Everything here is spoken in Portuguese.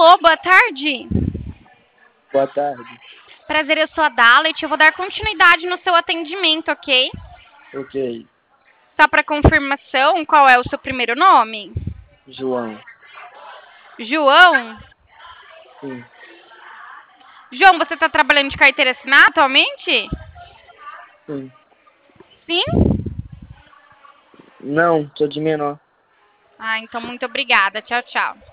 Alô, boa tarde. Boa tarde. Prazer, eu sou a Dalet. Eu vou dar continuidade no seu atendimento, ok? Ok. Só para confirmação, qual é o seu primeiro nome? João. João? Sim. João, você está trabalhando de carteira assinada atualmente? Sim. Sim? Não, sou de menor. Ah, então muito obrigada. Tchau, tchau.